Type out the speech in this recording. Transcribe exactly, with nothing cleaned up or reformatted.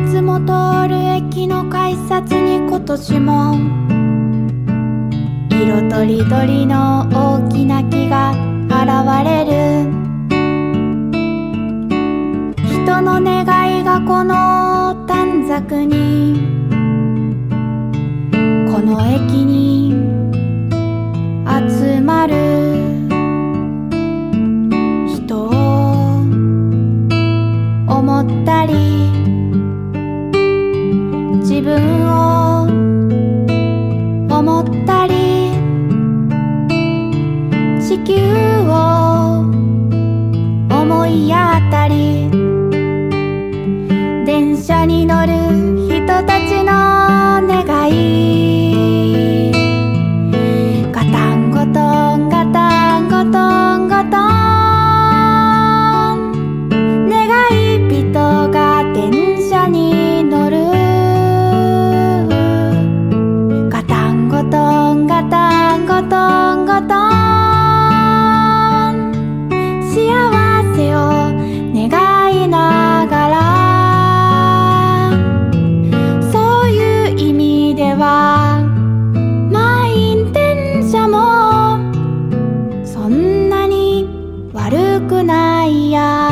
つも通る駅の改札に今年も色とりどりの大きな木が現れる。人の願いがこの短冊に、この駅に集まる。人を思ったり、自分を思ったり、地球を思いやったり、電車に乗る人たちの願い、ガタンゴトンガタンゴトンゴトン、願い人が電車に乗る。ガタンゴトンガタンゴトンゴトン、幸せを願いながら、そういう意味では満員電車もそんなに悪くないや。